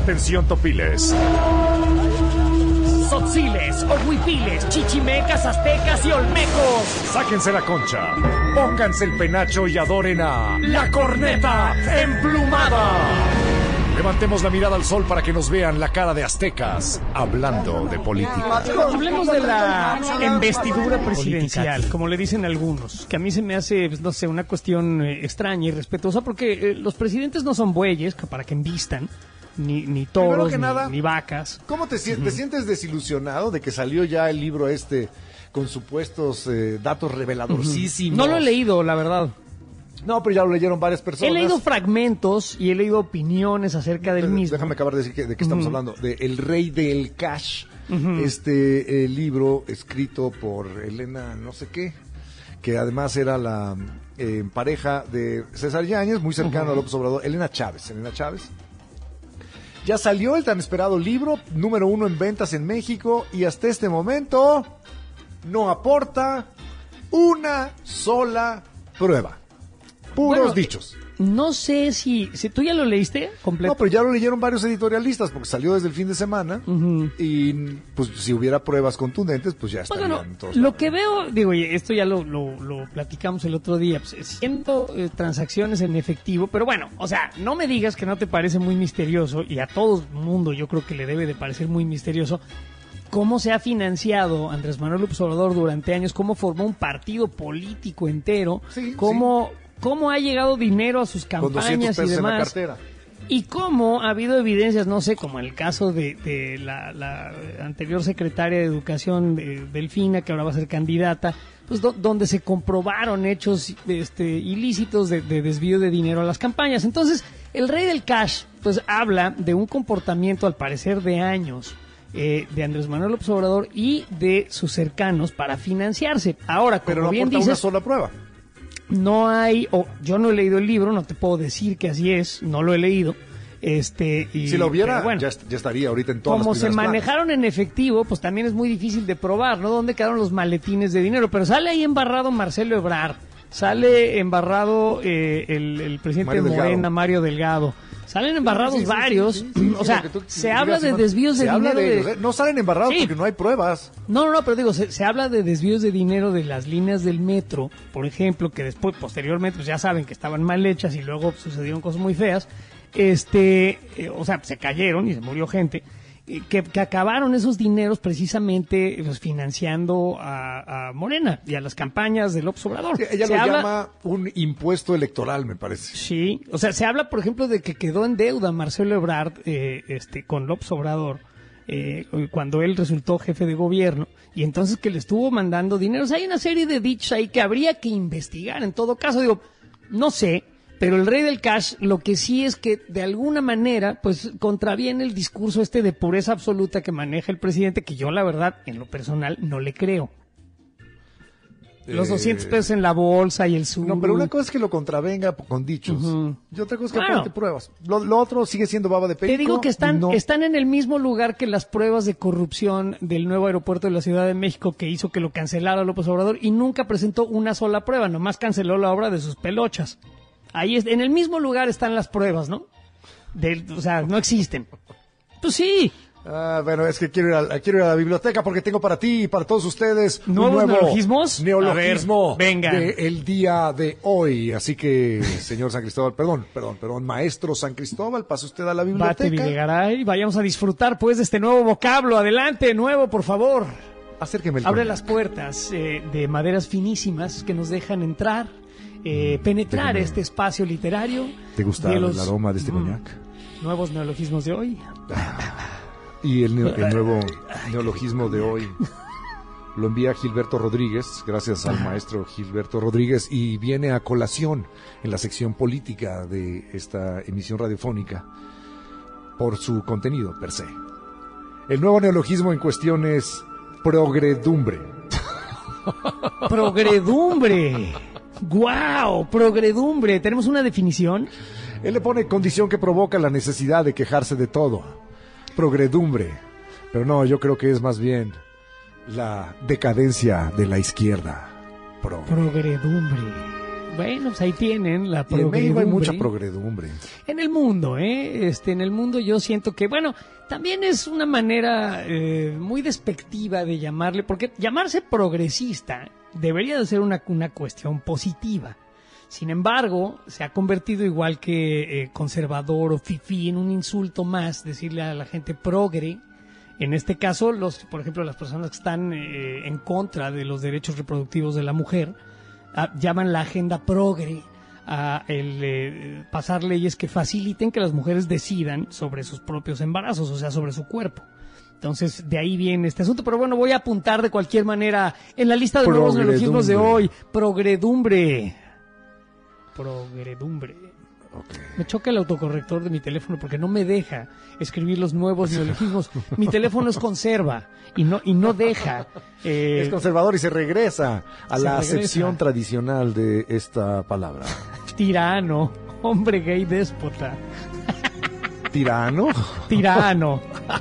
Atención, topiles. Tzotziles, ohuipiles, chichimecas, aztecas y olmecos. Sáquense la concha, pónganse el penacho y adoren a la corneta emplumada. Levantemos la mirada al sol para que nos vean la cara de aztecas hablando de política. Hablemos de la investidura presidencial, como le dicen algunos, que a mí se me hace, pues, no sé, una cuestión extraña y respetuosa, porque los presidentes no son bueyes para que embistan, ni toros, ni vacas. ¿Cómo te sientes desilusionado de que salió ya el libro con supuestos datos reveladorcísimos? No lo he leído, la verdad. No, pero ya lo leyeron varias personas. He leído fragmentos y he leído opiniones acerca del mismo. Déjame acabar de decir de qué estamos hablando. De El Rey del Cash, libro escrito por Elena no sé qué, que además era la pareja de César Yáñez, muy cercano a López Obrador. Elena Chávez. Ya salió el tan esperado libro, número 1 en ventas en México, y hasta este momento no aporta una sola prueba. Puros dichos. No sé si tú ya lo leíste completo. No, pero ya lo leyeron varios editorialistas porque salió desde el fin de semana y pues si hubiera pruebas contundentes pues ya estarían todos. Lo que veo, digo, y esto ya lo platicamos el otro día, pues, siendo transacciones en efectivo, pero bueno, o sea, no me digas que no te parece muy misterioso, y a todo el mundo yo creo que le debe de parecer muy misterioso cómo se ha financiado Andrés Manuel López Obrador durante años, cómo formó un partido político entero, cómo ha llegado dinero a sus campañas y demás, y cómo ha habido evidencias, no sé, como el caso de la anterior secretaria de Educación, Delfina, que ahora va a ser candidata, pues donde se comprobaron hechos ilícitos de desvío de dinero a las campañas. Entonces, el Rey del Cash pues habla de un comportamiento, al parecer, de años de Andrés Manuel López Obrador y de sus cercanos para financiarse. Ahora, como pero no bien dices, una sola prueba. No hay, yo no he leído el libro, no te puedo decir que así es, no lo he leído. Y, si lo hubiera, bueno, ya estaría ahorita en todas las primeras Como se manejaron en efectivo, pues también es muy difícil de probar, ¿no? ¿Dónde quedaron los maletines de dinero? Pero sale ahí embarrado Marcelo Ebrard, sale embarrado el presidente de Morena, Mario Delgado. Salen embarrados varios, o sea, se habla de desvíos de dinero. No salen embarrados porque no hay pruebas. No, pero digo, se habla de desvíos de dinero de las líneas del metro, por ejemplo, que después, posteriormente, pues ya saben que estaban mal hechas y luego sucedieron cosas muy feas. O sea, se cayeron y se murió gente. Que acabaron esos dineros precisamente pues, financiando a Morena y a las campañas de López Obrador. Ella lo llama un impuesto electoral, me parece. Sí, o sea, se habla, por ejemplo, de que quedó en deuda Marcelo Ebrard con López Obrador cuando él resultó jefe de gobierno, y entonces que le estuvo mandando dinero. O sea, hay una serie de dichos ahí que habría que investigar. En todo caso, digo, no sé. Pero el Rey del Cash, lo que sí es que de alguna manera, pues contraviene el discurso de pureza absoluta que maneja el presidente, que yo la verdad, en lo personal, no le creo. Los 200 pesos en la bolsa y el sur. No, pero una cosa es que lo contravenga con dichos. Y otra cosa es que aporte pruebas. Lo otro sigue siendo baba de perico. Te digo que están en el mismo lugar que las pruebas de corrupción del nuevo aeropuerto de la Ciudad de México, que hizo que lo cancelara López Obrador y nunca presentó una sola prueba, nomás canceló la obra de sus pelochas. Ahí en el mismo lugar están las pruebas, ¿no? O sea, no existen. Pues sí. Bueno, es que quiero ir a la biblioteca porque tengo para ti y para todos ustedes ¿Nuevos un nuevo neologismos? Neologismo de el día de hoy. Así que, señor San Cristóbal, perdón, maestro San Cristóbal, pase usted a la biblioteca. Bate Videgaray, vayamos a disfrutar pues de este nuevo vocablo. Adelante, nuevo, por favor. Acérqueme el Abre coñac. las puertas de maderas finísimas que nos dejan entrar, penetrar este espacio literario. ¿Te gusta el aroma de este coñac? Nuevos neologismos de hoy. Y el nuevo neologismo de hoy lo envía Gilberto Rodríguez, gracias al maestro Gilberto Rodríguez, y viene a colación en la sección política de esta emisión radiofónica por su contenido per se. El nuevo neologismo en cuestión es progredumbre. Progredumbre. ¡Guau! Progredumbre. ¿Tenemos una definición? Él le pone condición que provoca la necesidad de quejarse de todo. Progredumbre. Pero no, yo creo que es más bien la decadencia de la izquierda. Progredumbre. Bueno, pues ahí tienen la Y en México hay progredumbre. mucha progredumbre. En el mundo, en el mundo yo siento que, bueno, también es una manera muy despectiva de llamarle, porque llamarse progresista debería de ser una cuestión positiva. Sin embargo, se ha convertido igual que conservador o fifí en un insulto más, decirle a la gente progre. En este caso, por ejemplo, las personas que están en contra de los derechos reproductivos de la mujer, llaman la agenda progre a pasar leyes que faciliten que las mujeres decidan sobre sus propios embarazos, o sea, sobre su cuerpo. Entonces, de ahí viene este asunto. Pero bueno, voy a apuntar de cualquier manera en la lista de nuevos neologismos de hoy. Progredumbre. Okay. Me choca el autocorrector de mi teléfono porque no me deja escribir los nuevos neologismos. Mi teléfono es conserva y no deja. Es conservador y se regresa a la regresa. acepción tradicional de esta palabra. Tirano, hombre gay déspota. ¿Tirano? Tirano.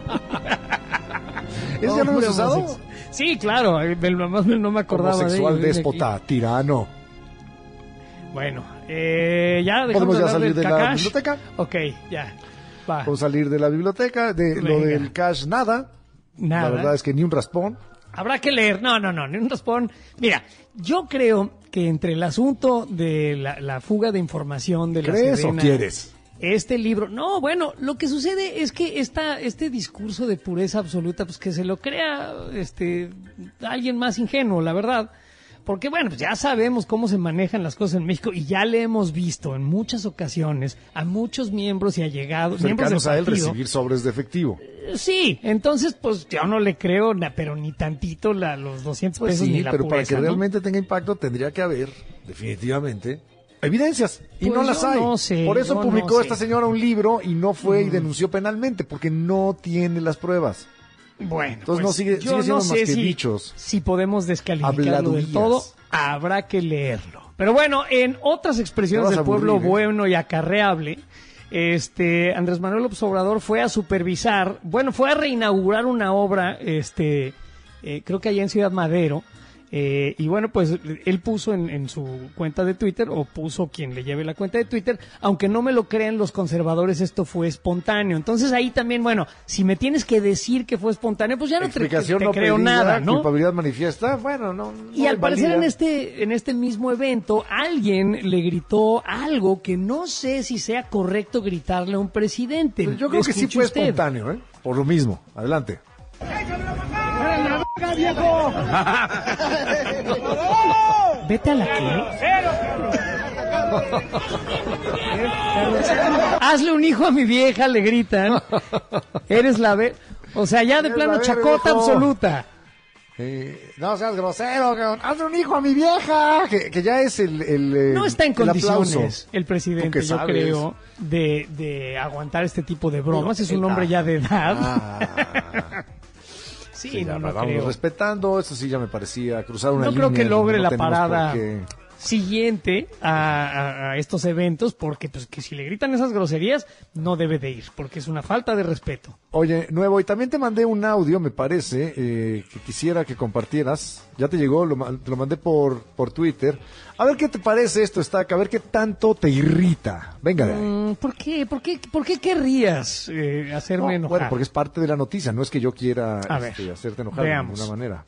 ¿Eso ya lo hemos usado? Sí, claro, no me acordaba Homosexual de ello. déspota, tirano. Bueno, ya dejamos ¿Podemos de ya hablar salir del de la cacash? biblioteca? Ok, ya. Va. Podemos salir de la biblioteca, de lo Venga. del cash, nada. Nada. La verdad es que ni un raspón. Habrá que leer. No, ni un raspón. Mira, yo creo que entre el asunto de la fuga de información de la ¿Crees Sedena, o quieres? este libro, no, bueno, lo que sucede es que este discurso de pureza absoluta, pues que se lo crea alguien más ingenuo, la verdad. Porque bueno, pues ya sabemos cómo se manejan las cosas en México y ya le hemos visto en muchas ocasiones a muchos miembros y allegados, miembros del Cercanos a él partido. recibir sobres de efectivo. Sí, entonces pues yo no le creo, pero ni tantito los 200 Pues pesos sí, ni la pero para pureza, que ¿no? realmente tenga impacto tendría que haber, definitivamente, evidencias. Y Pues no las yo hay. no sé, Por eso yo publicó no esta sé. señora un libro y no fue y denunció penalmente, porque no tiene las pruebas. Bueno, Entonces pues, no sigue yo siendo no más sé que si, dichos. si podemos descalificarlo del Habladurías. todo, habrá que leerlo. Pero bueno, en otras expresiones Te vas del a pueblo aburrir, ¿eh? bueno y acarreable, Andrés Manuel López Obrador fue a supervisar, fue a reinaugurar una obra, creo que allá en Ciudad Madero, y bueno, pues él puso en su cuenta de Twitter, o puso quien le lleve la cuenta de Twitter, aunque no me lo crean los conservadores, esto fue espontáneo. Entonces ahí también, bueno, si me tienes que decir que fue espontáneo, pues ya no te Explicación creo no pedida, nada, ¿no? culpabilidad manifiesta, bueno, no. Y al parecer invalida. en este mismo evento alguien le gritó algo que no sé si sea correcto gritarle a un presidente. Yo creo que sí Escuche fue usted. espontáneo, ¿eh? Por lo mismo. Adelante. Vete a la que. Hazle un hijo a mi vieja, le gritan. Eres o sea, ya de Eres plano la verga, chacota viejo. absoluta. No seas grosero, cabrón. Hazle un hijo a mi vieja. Que ya es el No está en el aplauso. condiciones el ¿Tú presidente, qué yo sabes? creo, de aguantar este tipo de bromas. Digo, Es un hombre ya de edad. Sí, Sí, ya no vamos creo. respetando. Eso sí ya me parecía cruzar una No línea. creo que logre no la tenemos parada por qué. siguiente a estos eventos, porque pues que si le gritan esas groserías no debe de ir, porque es una falta de respeto. Oye, Nuevo, y también te mandé un audio, me parece, que quisiera que compartieras. Ya te llegó, te lo mandé por Twitter. A ver qué te parece esto, Estaca, a ver qué tanto te irrita. Venga de ahí. ¿Por qué? ¿Por qué querrías hacerme No, enojar? bueno, porque es parte de la noticia, no es que yo quiera A ver, hacerte enojar veamos. de ninguna manera.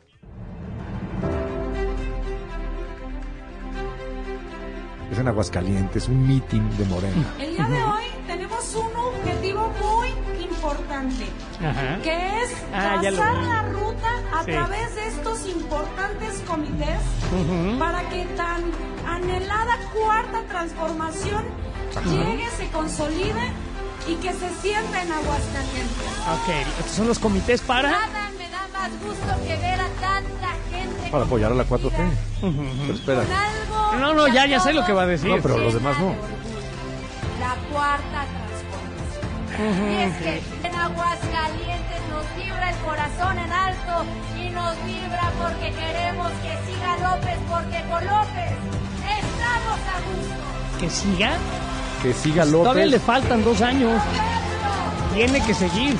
Es en Aguascalientes, un meeting de Morena. El día de hoy tenemos un objetivo muy importante, Ajá. que es Ya lo trazar vi. la ruta a Sí. través de estos importantes comités Ujú. para que tan anhelada cuarta transformación llegue, se consolide y que se sienta en Aguascalientes. Ok, estos son los comités para... Nada me da más gusto que ver a tanta gente Para apoyar a la 4T. comprometida Pero espera. con algo No, que a ya sé todos lo que va a decir. No, pero los llena demás no. de orgullo. La cuarta transformación. Y es que en Aguascalientes nos vibra el corazón en alto y nos vibra porque queremos que siga López, porque con López estamos a gusto. Que siga. Que siga Todavía le López, faltan 2 años. Tiene que seguir.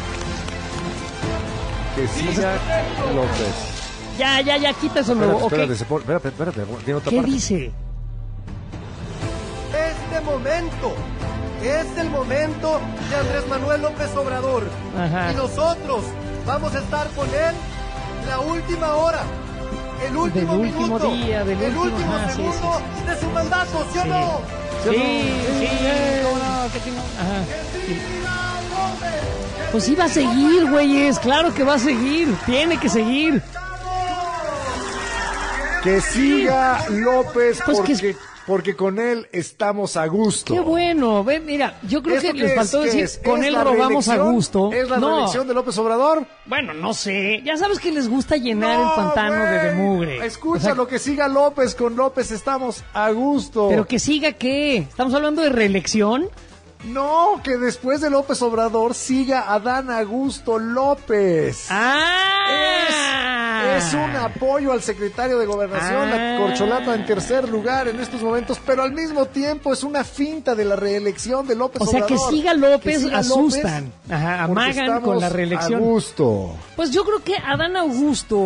que siga López. Ya, quita eso nuevo. Espérate, Ok. espérate, tiene otra ¿Qué parte. dice? momento. Es el momento de Andrés Manuel López Obrador. Ajá. Y nosotros vamos a estar con él la última hora, el último Del último minuto, día, el último sí, segundo sí. de su mandato, ¿sí o Sí. no? Sí, cómo no, qué chingón. Ajá. Sí. Pues sí va a seguir, güeyes, claro que va a seguir, tiene que seguir. Que siga López Pues porque con él estamos a gusto. Qué bueno, ve, mira, yo creo que ¿Esto les qué faltó es? decir, ¿Qué es? con ¿Es él la robamos a reelección? gusto. ¿Es la reelección de López Obrador? Bueno, no sé, ya sabes que les gusta llenar el pantano de mugre. Escucha, O sea, lo que siga López, con López estamos a gusto. pero que siga qué, ¿estamos hablando de reelección? No, que después de López Obrador siga Adán Augusto López. Es un apoyo al secretario de Gobernación, la corcholata en tercer lugar en estos momentos, pero al mismo tiempo es una finta de la reelección de López O sea, Obrador. que siga López, Que siga asustan. López, Ajá, porque amagan estamos con la reelección. A gusto. Pues yo creo que Adán Augusto,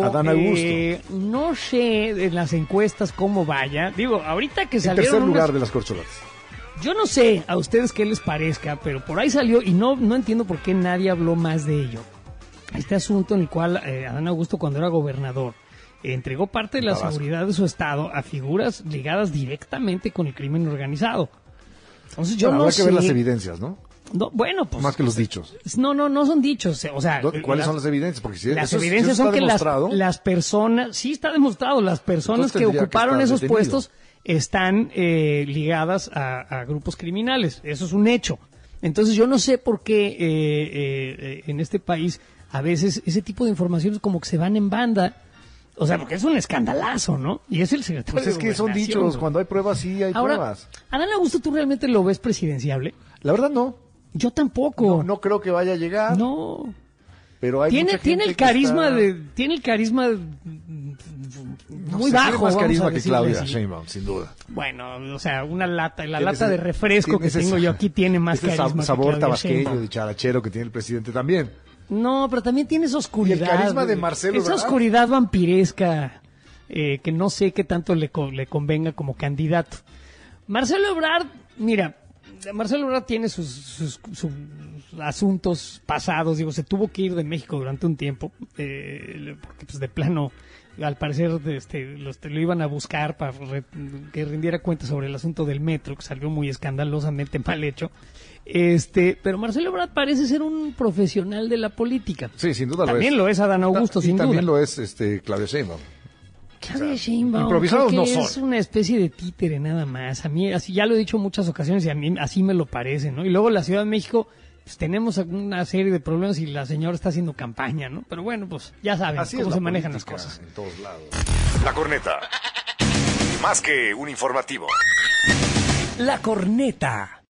no sé en las encuestas cómo vaya. Digo, ahorita que En salieron tercer lugar unas- de las corcholatas. Yo no sé a ustedes qué les parezca, pero por ahí salió y no entiendo por qué nadie habló más de ello. Este asunto en el cual Adán Augusto, cuando era gobernador, entregó parte de la Tabasco. seguridad de su estado a figuras ligadas directamente con el crimen organizado. Entonces yo Bueno, no habrá sé. que ver las evidencias, ¿no? No, bueno, pues Más que los dichos. no son dichos, o sea, ¿Cuáles son las evidencias? Porque si las eso- si evidencias eso son está que demostrado, las personas, sí está demostrado, las personas Entonces que tendría que ocuparon estar esos detenido. puestos están ligadas a grupos criminales. Eso es un hecho. Entonces yo no sé por qué en este país a veces ese tipo de informaciones como que se van en banda. O sea, porque es un escandalazo, ¿no? Y es el secretario pues es de que son Gobernación, dichos. güey. Cuando hay pruebas, sí hay Ahora, pruebas. Adán Augusto, ¿tú realmente lo ves presidenciable? La verdad no. Yo tampoco. No creo que vaya a llegar. No. Pero hay mucha Tiene gente el que carisma está- tiene el carisma No muy sé, bajo, tiene más vamos a carisma que decirle Claudia así. Sheinbaum, sin duda. Bueno, o sea, una lata, la Tiene lata ese- de refresco tiene que ese tengo yo aquí tiene más ese carisma que sabor Claudia tabasqueño, Sheinbaum. dicharachero que tiene el presidente también. No, pero también tiene esa oscuridad. Y el carisma de güey. Marcelo Esa Ebrard. oscuridad vampiresca que no sé qué tanto le convenga como candidato. Marcelo Ebrard, mira, Marcelo Ebrard tiene sus asuntos pasados, digo, se tuvo que ir de México durante un tiempo, porque pues de plano, al parecer lo iban a buscar para que rindiera cuenta sobre el asunto del metro, que salió muy escandalosamente mal hecho. Pero Marcelo Ebrard parece ser un profesional de la política. Sí, sin duda También lo es Adán Augusto, Y sin también duda. lo es Claudia Sheinbaum. Claudia Sheinbaum, improvisados creo que no es son. una especie de títere nada más. A mí, así ya lo he dicho en muchas ocasiones y a mí así me lo parece, ¿no? Y luego la Ciudad de México, pues tenemos una serie de problemas y la señora está haciendo campaña, ¿no? Pero bueno, pues ya saben Así es cómo la se manejan las política cosas. en todos lados. La corneta. Más que un informativo. La corneta.